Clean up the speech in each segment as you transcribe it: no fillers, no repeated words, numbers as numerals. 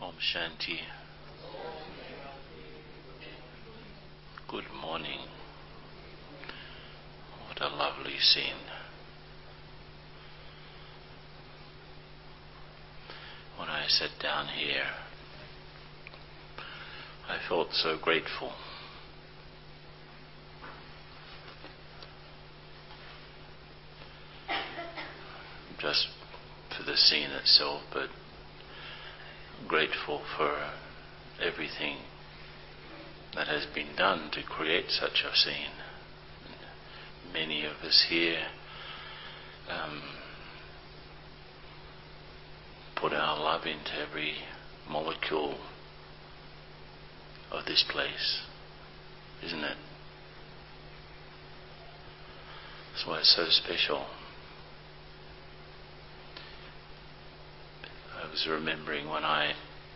Om Shanti. Good morning. What a lovely scene. When I sat down here, I felt so grateful. Just for the scene itself, but grateful for everything that has been done to create such a scene. Many of us here put our love into every molecule of this place, isn't it? That's why it's so special. I was remembering when I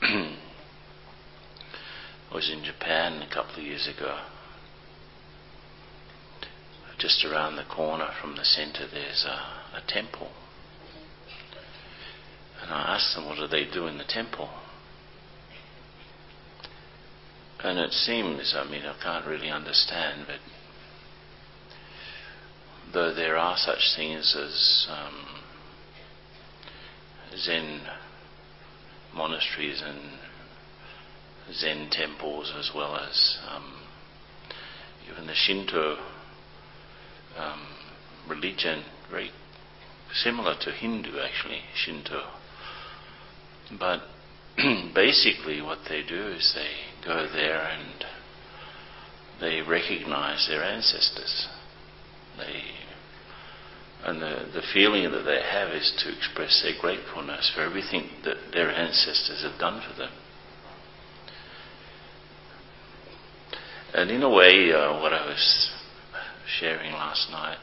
was in Japan a couple of years ago. Just around the corner from the centre there's a temple. And I asked them, what do they do in the temple? And it seems, I can't really understand, but though there are such things as Zen monasteries and Zen temples, as well as even the Shinto religion, very similar to Hindu actually, Shinto. But basically what they do is they go there and they recognize their ancestors. The feeling that they have is to express their gratefulness for everything that their ancestors have done for them. And in a way, what I was sharing last night,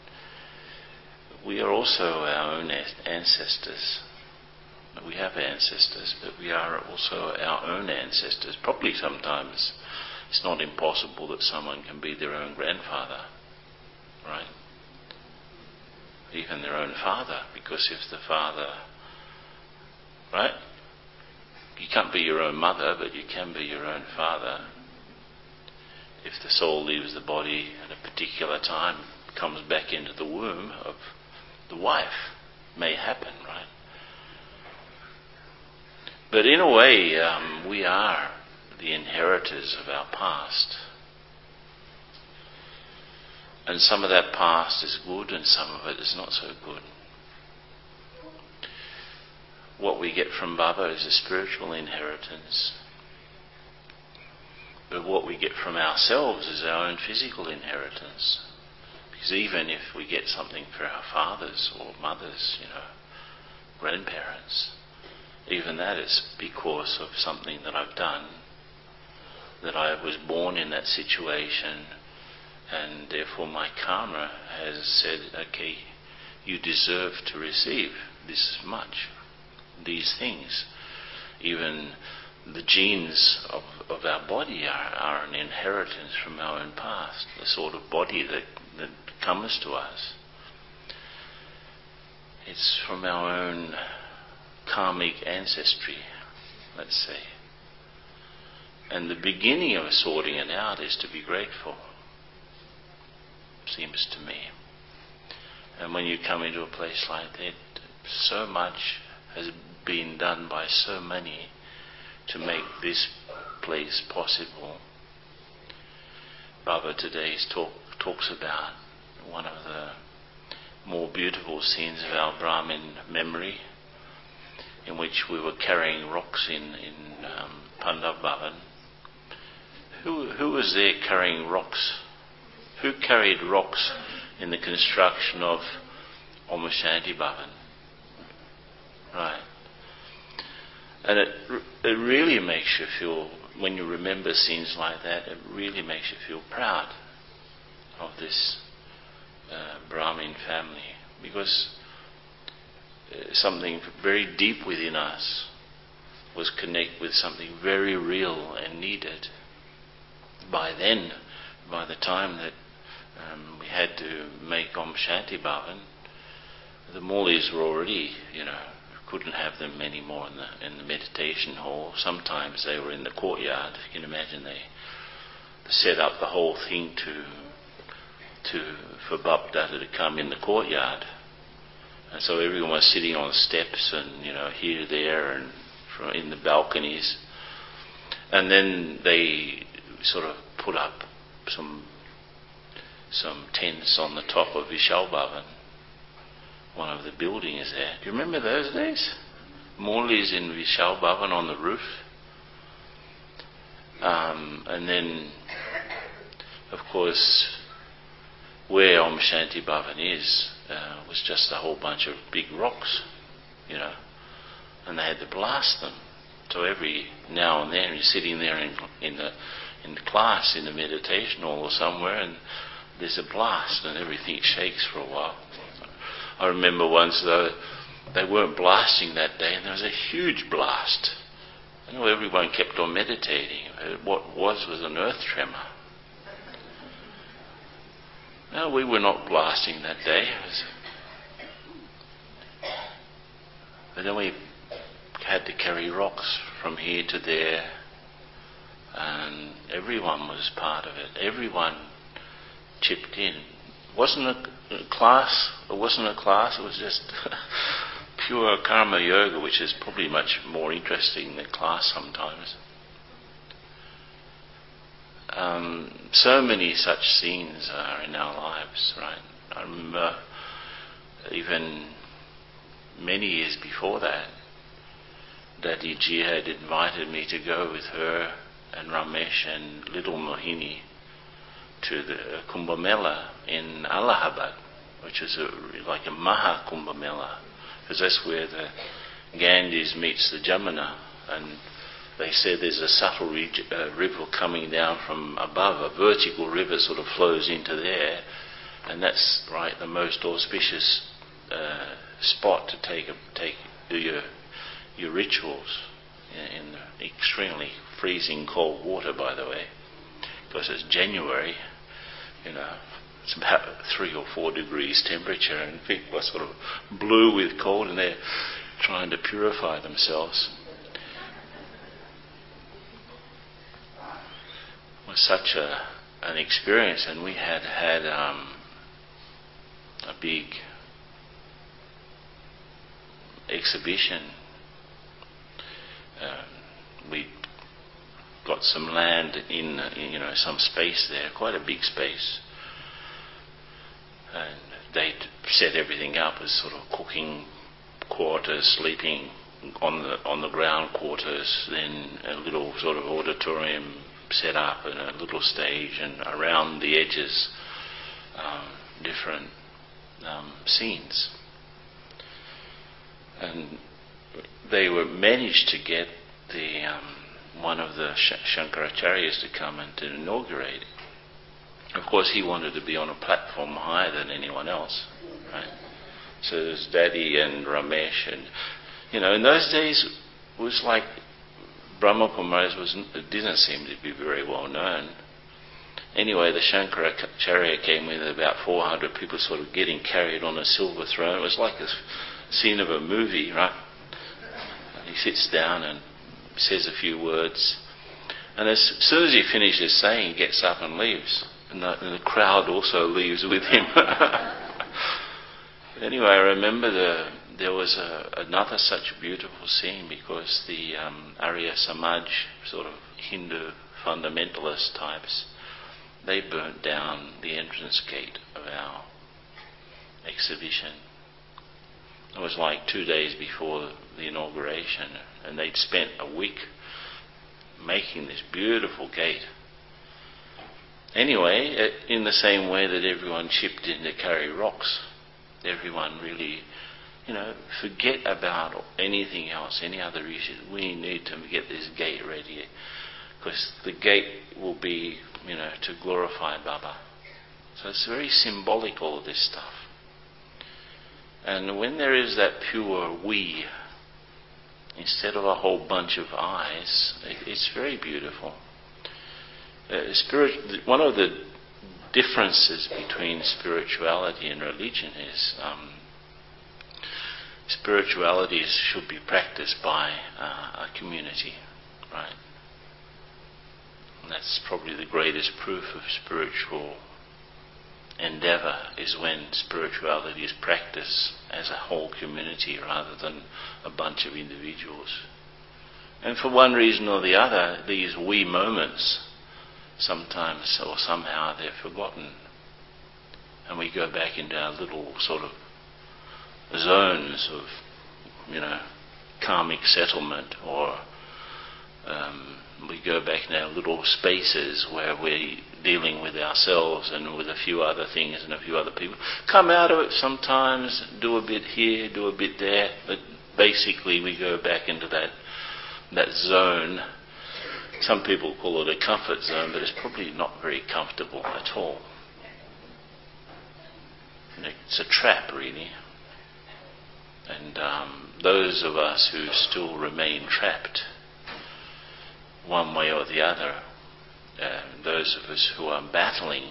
we are also our own ancestors. We have ancestors, but we are also our own ancestors. Probably sometimes it's not impossible that someone can be their own grandfather, right? Even their own father, because if the father, right? You can't be your own mother, but you can be your own father. If the soul leaves the body at a particular time, comes back into the womb of the wife, may happen, right? But in a way, we are the inheritors of our past. And some of that past is good and some of it is not so good. What we get from Baba is a spiritual inheritance. But what we get from ourselves is our own physical inheritance. Because even if we get something for our fathers or mothers, grandparents, even that is because of something that I've done, that I was born in that situation, and therefore my karma has said, okay, you deserve to receive this much, these things. Even the genes of our body are an inheritance from our own past, the sort of body that comes to us. It's from our own karmic ancestry, let's say. And the beginning of sorting it out is to be grateful, seems to me. And when you come into a place like that, so much has been done by so many to make this place possible. Baba today talks about one of the more beautiful scenes of our Brahmin memory, in which we were carrying rocks in Pandav Bhavan. Who was there carrying rocks? Who carried rocks in the construction of Om Shanti Bhavan? Right. And it really makes you feel, when you remember scenes like that, it really makes you feel proud of this Brahmin family, because something very deep within us was connected with something very real and needed. By then, by the time that we had to make Om Shanti Bhavan, the Maulis were already, couldn't have them anymore in the meditation hall. Sometimes they were in the courtyard. You can imagine they set up the whole thing for Bapdada to come in the courtyard. And so everyone was sitting on steps and, here, there, and in the balconies. And then they sort of put up some tents on the top of Vishal Bhavan, one of the buildings there. Do you remember those days? Murlis in Vishal Bhavan on the roof. And then, of course, where Om Shanti Bhavan is, was just a whole bunch of big rocks, and they had to blast them. So every now and then you're sitting there in the class, in the meditation hall or somewhere, and there's a blast and everything shakes for a while. I remember once though, they weren't blasting that day and there was a huge blast. Everyone kept on meditating. What was an earth tremor. No, we were not blasting that day. But then we had to carry rocks from here to there, and everyone was part of it. Everyone chipped in. It wasn't a class. It was just pure karma yoga, which is probably much more interesting than class sometimes. So many such scenes are in our lives, right? I remember even many years before that, Dadi Ji had invited me to go with her and Ramesh and little Mohini to the Kumbh Mela in Allahabad, which is like a Maha Kumbh Mela, because that's where the Ganges meets the Jamuna, and they said there's a subtle river coming down from above, a vertical river sort of flows into there, and that's the most auspicious spot to do your rituals in extremely freezing cold water, by the way, because it's January, it's about 3 or 4 degrees temperature, and people are sort of blue with cold, and they're trying to purify themselves. It was such an experience, and we had a big exhibition. We got some land in some space there, quite a big space, and they'd set everything up as sort of cooking quarters, sleeping on the ground quarters, then a little sort of auditorium set up and a little stage, and around the edges different scenes. And they managed to get one of the Shankaracharyas to come and to inaugurate it. Of course, he wanted to be on a platform higher than anyone else, right? So there's Daddy and Ramesh, and in those days it was like Brahma Kumaris didn't seem to be very well known. Anyway, the Shankaracharya came with about 400 people sort of getting carried on a silver throne. It was like a scene of a movie, right? He sits down and says a few words, and as soon as he finishes saying, he gets up and leaves, and the crowd also leaves with him. Anyway, I remember there was another such beautiful scene, because the Arya Samaj, sort of Hindu fundamentalist types, they burnt down the entrance gate of our exhibition. It was like 2 days before the inauguration, and they'd spent a week making this beautiful gate. Anyway, in the same way that everyone chipped in to carry rocks, everyone really, forget about anything else, any other issues. We need to get this gate ready, because the gate will be, to glorify Baba. So it's very symbolic, all of this stuff. And when there is that pure we, instead of a whole bunch of I's, it's very beautiful. One of the differences between spirituality and religion is spirituality should be practiced by a community, right? And that's probably the greatest proof of spiritual endeavour, is when spirituality is practiced as a whole community rather than a bunch of individuals. And for one reason or the other, these wee moments, sometimes or somehow they're forgotten. And we go back into our little sort of zones of, karmic settlement, or we go back in our little spaces where we're dealing with ourselves and with a few other things and a few other people. Come out of it sometimes, do a bit here, do a bit there, but basically we go back into that zone. Some people call it a comfort zone, but it's probably not very comfortable at all. It's a trap, really. And those of us who still remain trapped, one way or the other, those of us who are battling,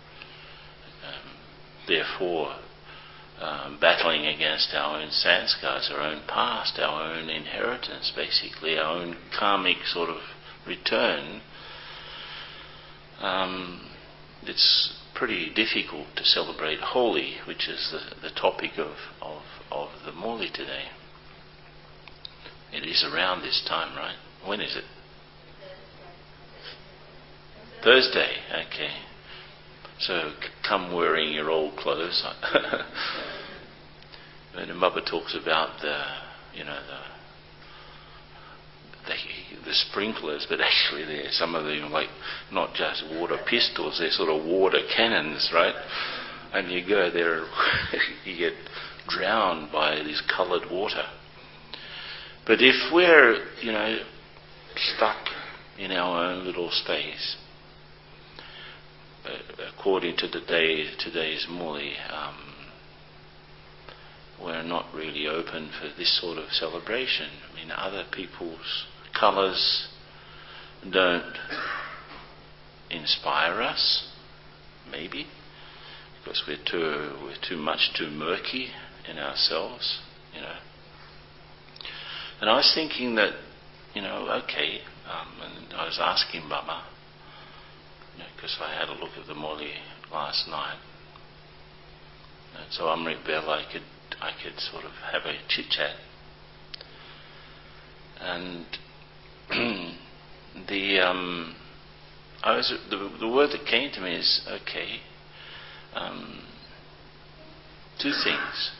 therefore battling against our own sanskars, our own past, our own inheritance, basically, our own karmic sort of return, it's pretty difficult to celebrate Holi, which is the topic of the Morley today. It is around this time, right? When is it? Thursday, okay. So come wearing your old clothes. And Baba talks about the sprinklers, but actually they're some of them like not just water pistols, they're sort of water cannons, right? And you go there, you get drowned by this coloured water. But if we're, stuck in our own little space, according to today's Morley, we're not really open for this sort of celebration. I mean, other people's colours don't inspire us, maybe, because we're too murky in ourselves, And I was thinking that, and I was asking Baba, because I had a look at the Morley last night, and so Amrit Bell, I could sort of have a chit chat, and the word that came to me is two things.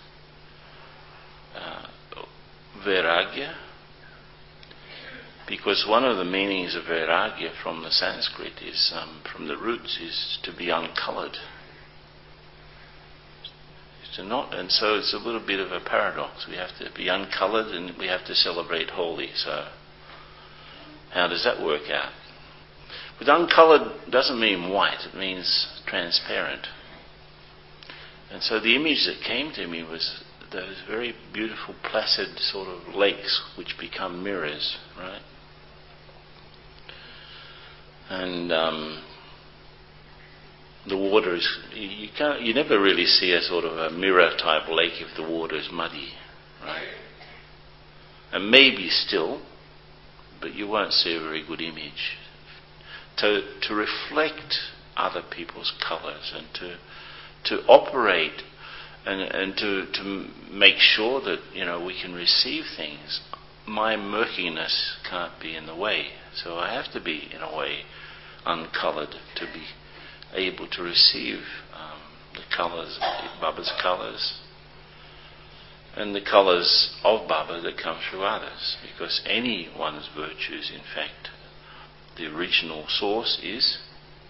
Vairagya, because one of the meanings of vairagya from the Sanskrit is, from the roots, is to be uncoloured. And so it's a little bit of a paradox. We have to be uncoloured and we have to celebrate Holi. So how does that work out? But uncoloured doesn't mean white, it means transparent. And so the image that came to me was those very beautiful placid sort of lakes which become mirrors, right? And the water is, you never really see a sort of a mirror type lake if the water is muddy, right? And maybe still, but you won't see a very good image. To reflect other people's colours and to operate and to make sure that we can receive things. My murkiness can't be in the way, so I have to be in a way uncoloured to be able to receive the colours, Baba's colours, and the colours of Baba that come through others, because anyone's virtues, in fact, the original source is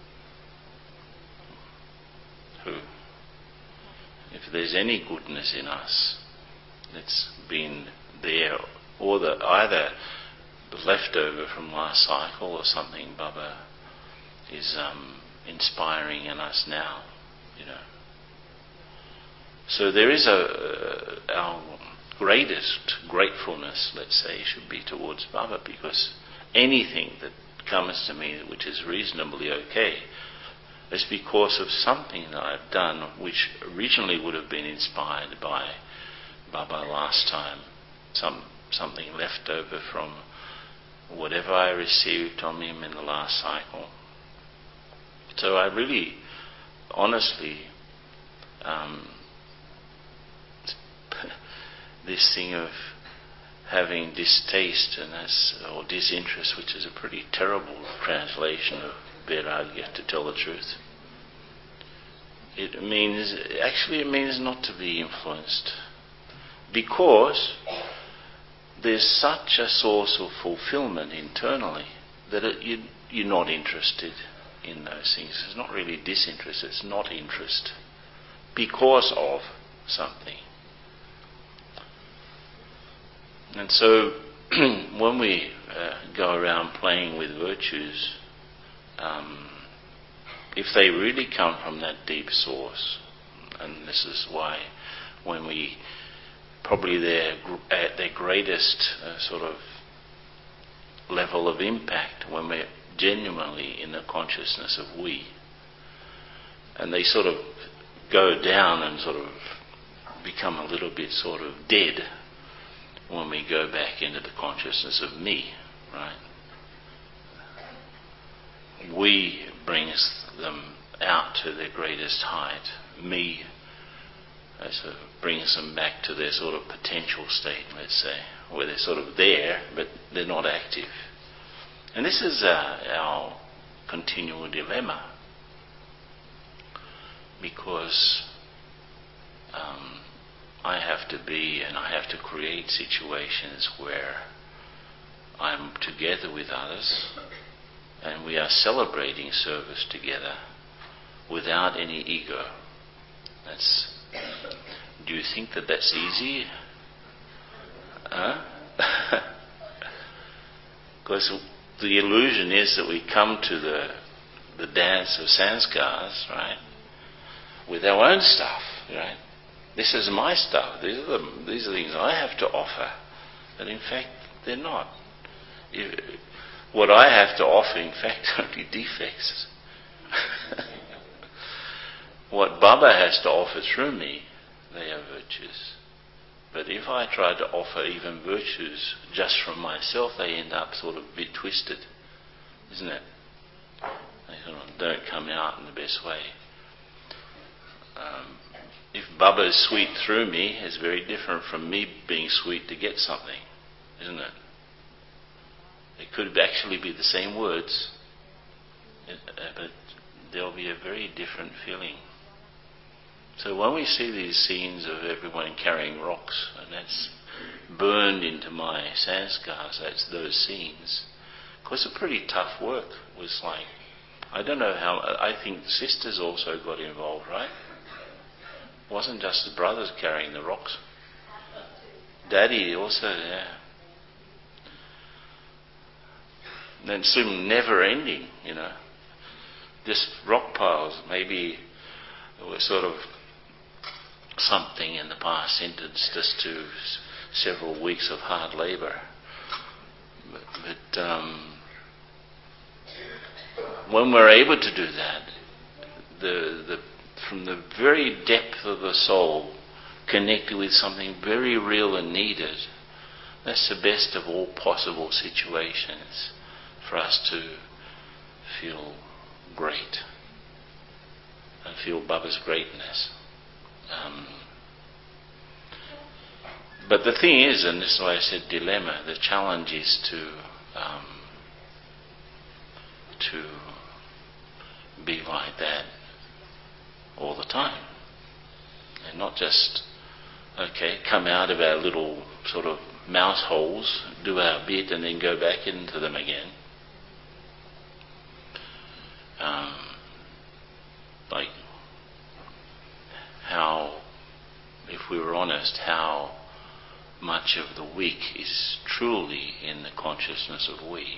who? If there's any goodness in us, it's been there, or either the leftover from last cycle or something Baba is inspiring in us now, So there is our greatest gratefulness, let's say, should be towards Baba, because anything that comes to me which is reasonably okay is because of something that I've done which originally would have been inspired by Baba last time, something left over from whatever I received from him in the last cycle. So I really, honestly, this thing of having distaste or disinterest, which is a pretty terrible translation of vairagya, to tell the truth. It means not to be influenced, because there's such a source of fulfillment internally that you're not interested in those things. It's not really disinterest, it's not interest because of something. And so when we go around playing with virtues, if they really come from that deep source, and this is why when we probably they're at their greatest sort of level of impact when we're genuinely in the consciousness of we, and they sort of go down and sort of become a little bit sort of dead when we go back into the consciousness of me, right? We brings them out to their greatest height. Me sort of brings them back to their sort of potential state, let's say, where they're sort of there, but they're not active. And this is our continual dilemma, because I have to create situations where I'm together with others and we are celebrating service together without any ego. Do you think that that's easy? Because the illusion is that we come to the dance of sanskars, right, with our own stuff, right? This is my stuff. These are the things I have to offer. But in fact, they're not. What I have to offer, in fact, are only defects. What Baba has to offer through me, they are virtues. But if I try to offer even virtues just from myself, they end up sort of a bit twisted, isn't it? They sort of don't come out in the best way. If Baba is sweet through me, it's very different from me being sweet to get something, isn't it? It could actually be the same words, but there'll be a very different feeling. So when we see these scenes of everyone carrying rocks, and that's burned into my sanskars, that's those scenes, because it's a pretty tough work. It was like, I don't know how, I think sisters also got involved, right? It wasn't just the brothers carrying the rocks. Daddy also, yeah. And it seemed never ending, Just rock piles. Maybe it was sort of something in the past sentenced us to several weeks of hard labour. But when we're able to do that, from the very depth of the soul, connected with something very real and needed, that's the best of all possible situations for us to feel great and feel Baba's greatness. But the thing is, and this is why I said dilemma, the challenge is to be like that all the time, and not just come out of our little sort of mouse holes, do our bit, and then go back into them again. Like how, if we were honest, how much of the weak is truly in the consciousness of we.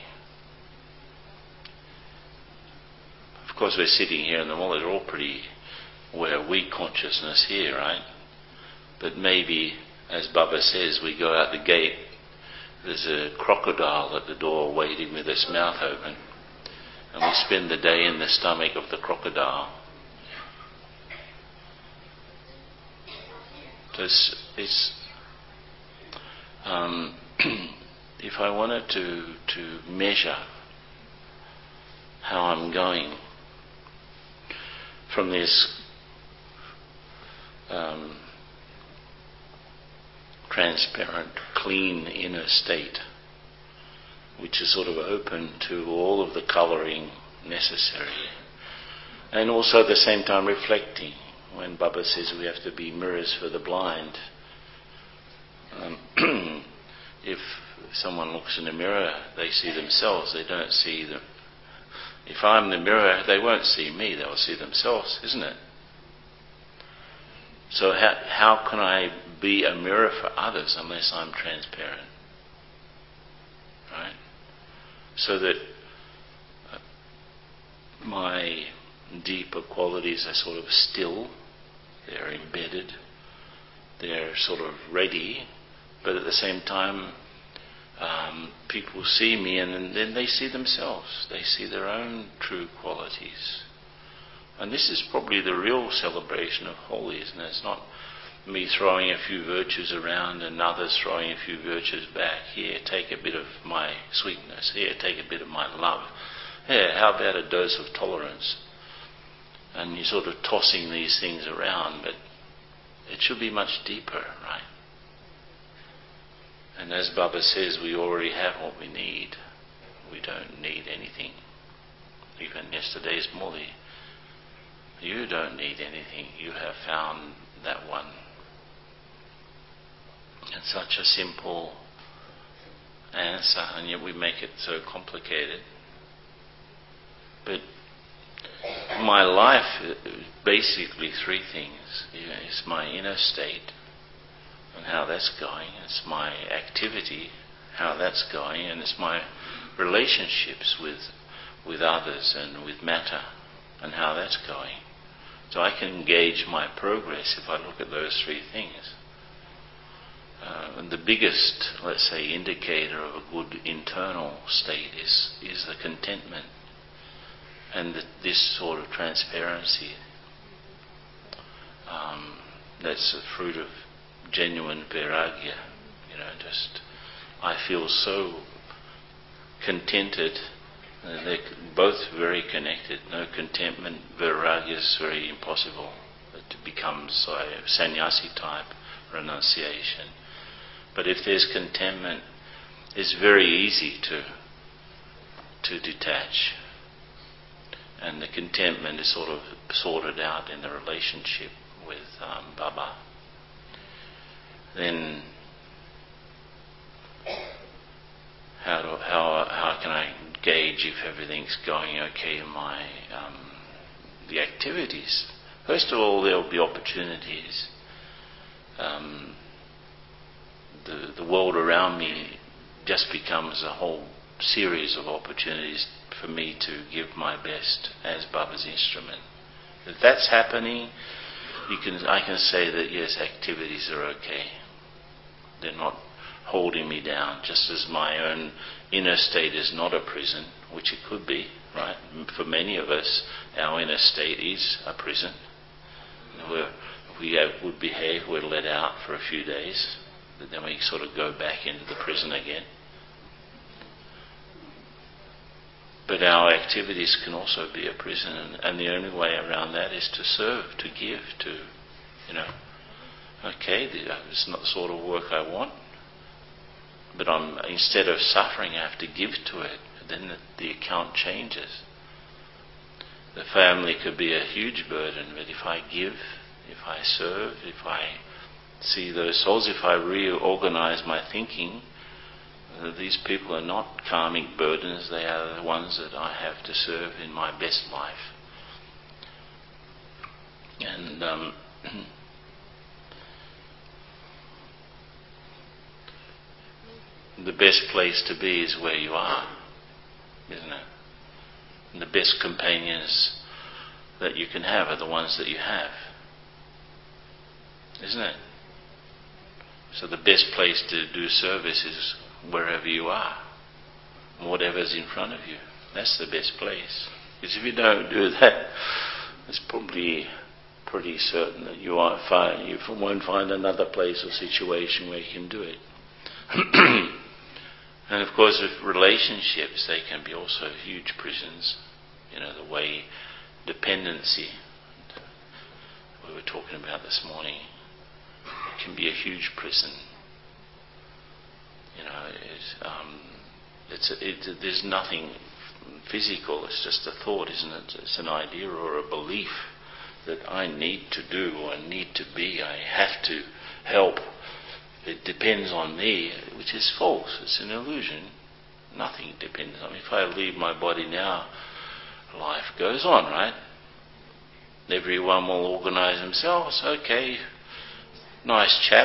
Of course, we're sitting here in the mall, they're all pretty aware we consciousness here, right? But maybe, as Baba says, we go out the gate, there's a crocodile at the door waiting with its mouth open, and we spend the day in the stomach of the crocodile. So it's if I wanted to measure how I'm going from this transparent, clean inner state, which is sort of open to all of the colouring necessary, and also at the same time reflecting. When Baba says we have to be mirrors for the blind, if someone looks in a mirror, they see themselves, they don't see them. If I'm the mirror, they won't see me, they'll see themselves, isn't it? So how can I be a mirror for others unless I'm transparent? Right? So that my deeper qualities are sort of still, they're embedded, they're sort of ready, but at the same time people see me and then they see themselves, they see their own true qualities. And this is probably the real celebration of Holi, isn't it? It's not me throwing a few virtues around and others throwing a few virtues back. Here, take a bit of my sweetness. Here, take a bit of my love. Here, how about a dose of tolerance? And you're sort of tossing these things around, but it should be much deeper, right? And as Baba says, we already have what we need. We don't need anything. Even yesterday's Muli. You don't need anything. You have found that one. It's such a simple answer, and yet we make it so complicated. But my life is basically three things. It's my inner state and how that's going. It's my activity, how that's going, and it's my relationships with others and with matter and how that's going. So I can gauge my progress if I look at those three things. And the biggest, let's say, indicator of a good internal state is the contentment and this sort of transparency. That's the fruit of genuine vairagya. I feel so contented. They're both very connected. No contentment, vairagya is very impossible. It becomes a sannyasi type renunciation. But if there's contentment, it's very easy to detach. And the contentment is sort of sorted out in the relationship with Baba. Then how can I gauge if everything's going okay in my the activities? First of all, there will be opportunities. The world around me just becomes a whole series of opportunities for me to give my best as Baba's instrument. If that's happening, I can say that yes, activities are okay. They're not holding me down, just as my own inner state is not a prison, which it could be, right? For many of us, our inner state is a prison. If we have good behaviour, we're let out for a few days, but then we sort of go back into the prison again. But our activities can also be a prison, and the only way around that is to serve, to give, okay, it's not the sort of work I want, but instead of suffering, I have to give to it. Then the account changes. The family could be a huge burden, but if I give, if I serve, if I see those souls, if I reorganize my thinking, these people are not karmic burdens, they are the ones that I have to serve in my best life. And the best place to be is where you are, isn't it? And the best companions that you can have are the ones that you have, isn't it? So the best place to do service is wherever you are, whatever's in front of you. That's the best place. Because if you don't do that, it's probably pretty certain that you won't find another place or situation where you can do it. And of course, with relationships, they can be also huge prisons. The way dependency we were talking about this morning, it can be a huge prison. There's nothing physical. It's just a thought, isn't it? It's an idea or a belief that I need to do or I need to be. I have to help. It depends on me, which is false. It's an illusion. Nothing depends on me. If I leave my body now, life goes on, right? Everyone will organise themselves. Okay, nice chap.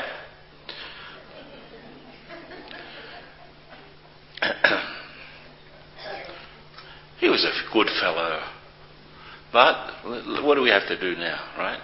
He was a good fellow. But what do we have to do now, right?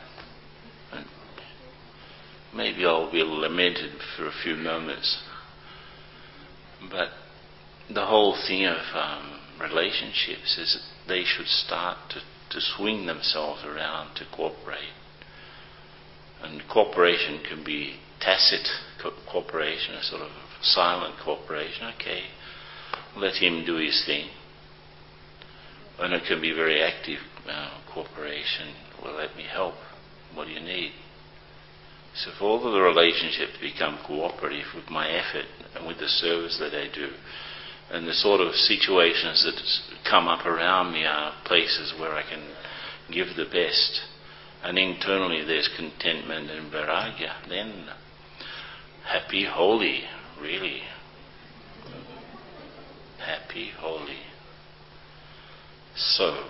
Maybe I'll be lamented for a few moments. But the whole thing of relationships is that they should start to swing themselves around to cooperate. And cooperation can be tacit cooperation, a sort of silent cooperation. Okay, let him do his thing. And it can be very active cooperation. Well, let me help. What do you need? So if all of the relationships become cooperative with my effort and with the service that I do, and the sort of situations that come up around me are places where I can give the best, and internally there's contentment and vairagya, then happy, holy, really. Happy, holy. So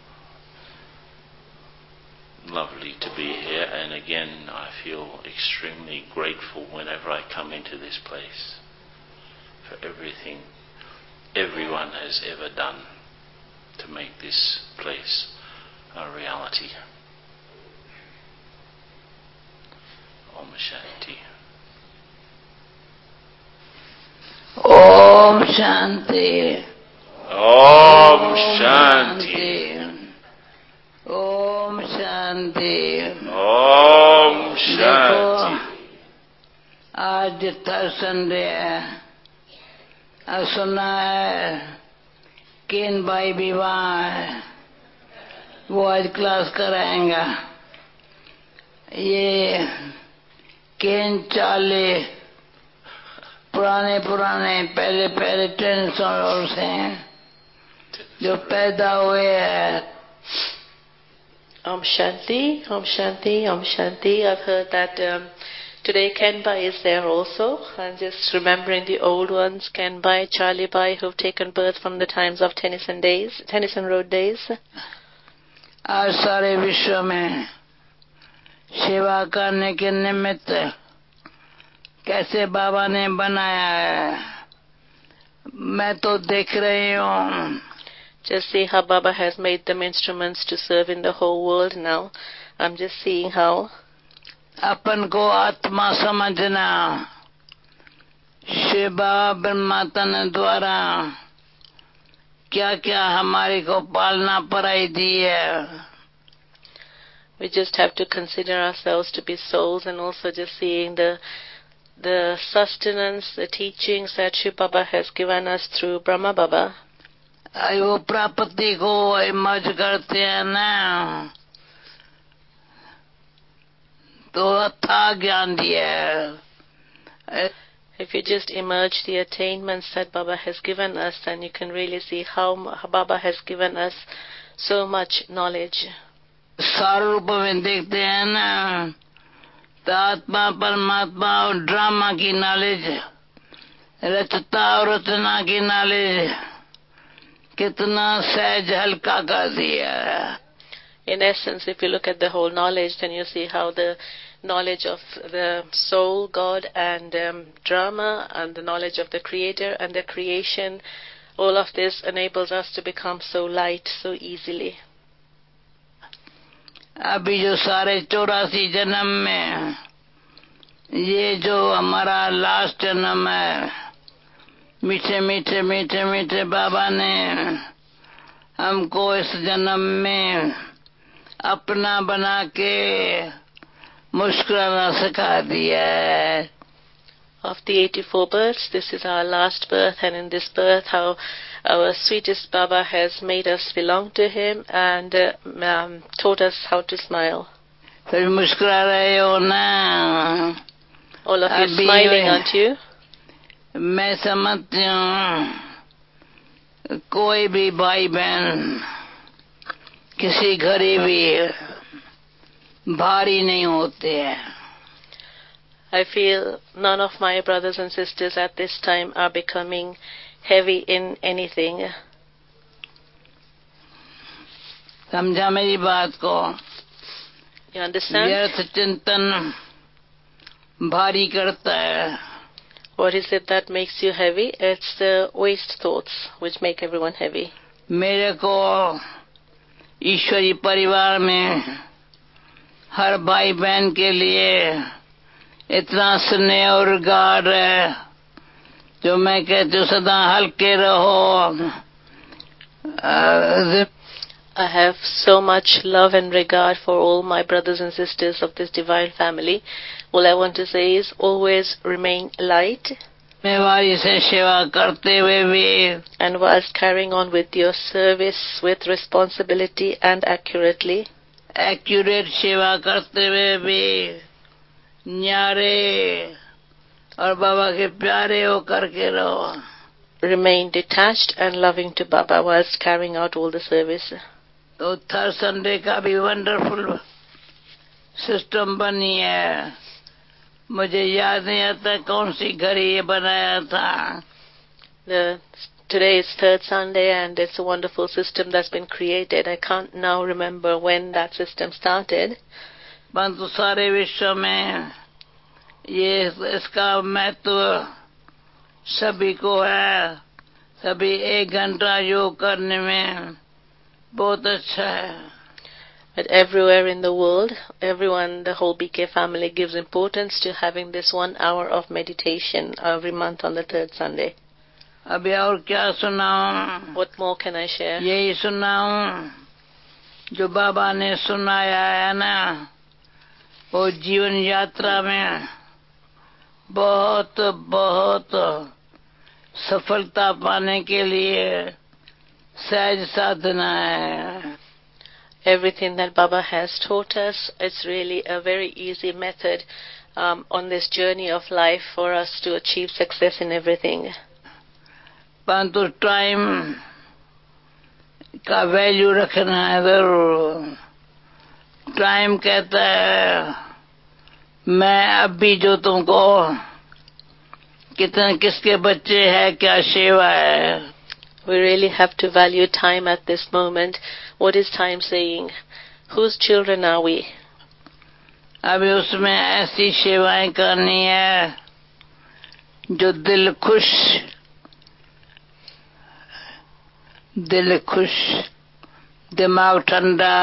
lovely to be here, and again I feel extremely grateful whenever I come into this place for everything everyone has ever done to make this place a reality. Om Shanti. Om Shanti. Om Shanti. Om Shanti. Om Shanti. देखो आज जितना Sunday है सुना है केन भाई विवाह है, वो आज क्लास कराएंगा। ये केन चाले पुराने पहले टेंशन से जो पैदा हुए हैं। Om Shanti, Om Shanti, Om Shanti. I've heard that today Kenbai is there also. I'm just remembering the old ones, Kenbai, Charlie Bai, who've taken birth from the times of Tennyson Road days. आज सारे विश्व में सेवा करने के निमित्त कैसे बाबा ने बनाया है, मैं तो देख रही हूँ। Just see how Baba has made them instruments to serve in the whole world now. I'm just seeing how अपन को आत्मा समझना, शिव बाबा ब्रह्माता ने द्वारा क्या क्या हमारे को पालना पराई दी है। we just have to consider ourselves to be souls, and also just seeing the sustenance, the teachings that Shiv Baba has given us through Brahma Baba. वो प्राप्ति को इमर्ज करते हैं ना, तो अथाह ज्ञान दिया है। If you just emerge the attainments that Baba has given us, then you can really see how Baba has given us so much knowledge. सारूप में देखते हैं ना, तो आत्मा परमात्मा और ड्रामा की नॉलेज, रचता और रचना की नॉलेज कितना सहज हल्का कर दिया। In essence, if you look at the whole knowledge, then you see how the knowledge of the soul, God, and drama, and the knowledge of the Creator and the creation, all of this enables us to become so light so easily. अभी जो सारे 84 जन्म में ये जो हमारा last जन्म है, मीठे मीठे मीठे मीठे बाबा ने हमको इस जन्म में अपना बना के मुस्कुराना सिखा दिया है। of the 84 births, this is our last birth, and in this birth, how our sweetest Baba has made us belong to him and taught us how to smile. फिर मुस्कुरा रहे हो ना? All of you smiling, aren't you? मैं समझती हूँ कोई भी भाई बहन किसी गरीबी भारी नहीं होते हैं. I feel none of my brothers and sisters at this time are becoming heavy in anything. समझा मेरी बात को? You understand? व्यर्थ चिंतन भारी करता है. What is it that makes you heavy? It's the waste thoughts which make everyone heavy. मेरे को ईश्वरी परिवार में हर भाई बहन के लिए इतना स्नेह और गाढ़ है जो मैं कहती हूँ सदा हल्के रहो. I have so much love and regard for all my brothers and sisters of this divine family. All I want to say is always remain light. Mewari से सेवा करते हुए भी and whilst carrying on with your service with responsibility and accurately. Accurate सेवा करते हुए भी न्यारे और बाबा के प्यारे हो करके रहो. Remain detached and loving to Baba whilst carrying out all the service. तो थर्ड संडे का भी वंडरफुल सिस्टम बनी है. मुझे याद नहीं आता कौन सी घड़ी ये बनाया था. Today is third Sunday and it's a wonderful system that's been created. I can't now remember when that system started. परंतु सारे विश्व में ये इसका महत्व सभी को है. सभी 1 घंटा योग करने में बहुत अच्छा है. But everywhere in the world, everyone, the whole BK family gives importance to having this 1 hour of meditation every month on the third Sunday. अभी और क्या सुनाऊं? What more can I share? यही सुनाऊं जो बाबा ने सुनाया है ना. वो जीवन यात्रा में बहुत बहुत सफलता पाने के लिए सहज साधना है. Everything that Baba has taught us, it's really a very easy method on this journey of life for us to achieve success in everything. परंतु टाइम का वैल्यू रखना है जरूर. टाइम कहता है मैं अभी जो तुमको कितने किसके बच्चे हैं क्या सेवा है. We really have to value time at this moment. What is time saying? Whose children are we? अभी उसमें ऐसी सेवाएं करनी है जो दिल खुश दिमाग ठंडा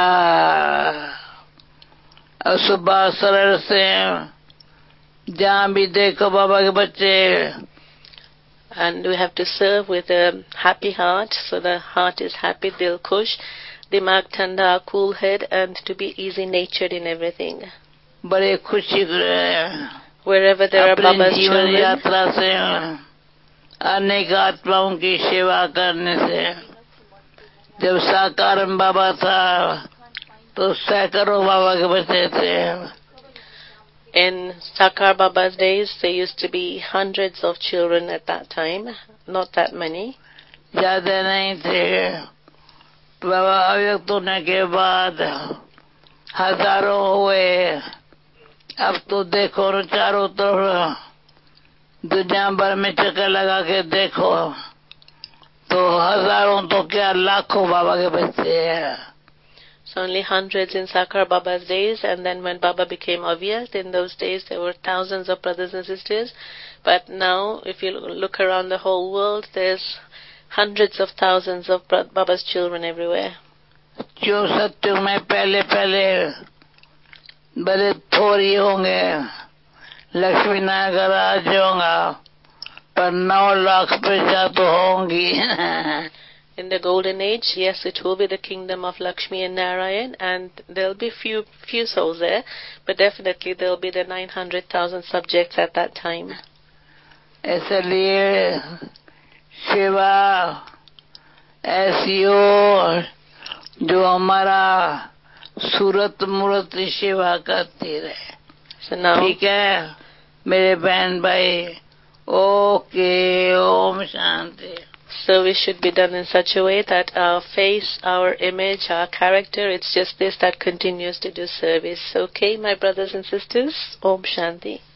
और सुबह सरल से जहाँ भी देखो बाबा के बच्चे. And we have to serve with a happy heart, so the heart is happy, dil khush, dimag thanda, cool head, and to be easy-natured in everything. बड़े खुशी Wherever there are Baba's जीवन children, यात्रा से अनेक आत्माओं की सेवा करने से. जब साकार बाबा था तो सैकड़ों बाबा के बच्चे थे. in Sakar Baba's days, there used to be hundreds of children at that time, not that many. ज्यादा नहीं थे. बाबा अव्यक्त होने के बाद हजारों हुए. अब तो देखो न चारों तरफ दुनिया भर में चक्कर लगा के देखो तो हजारों तो क्या लाखों बाबा के बच्चे हैं. So only hundreds in Sakar Baba's days, and then when Baba became Avyakt, in those days there were thousands of brothers and sisters. But now, if you look around the whole world, there's hundreds of thousands of Baba's children everywhere. जो सत्युग में पहले बड़े थोड़ी होंगे. लक्ष्मी नारायण का राज होगा पर 9 लाख प्रजा तो होंगी. In the golden age, yes, it will be the kingdom of Lakshmi and Narayan, and there'll be few souls there, but definitely there'll be the 900,000 subjects at that time. इसलिए सेवा ऐसी हो जो हमारा सूरत मूरत सेवा करती रहे. So now, ठीक है मेरे बहन भाई. ओके. ओम शांति. so we should be done in such a way that our face, our image, our character, it's just this that continues to do service. Okay, my brothers and sisters, Om Shanti.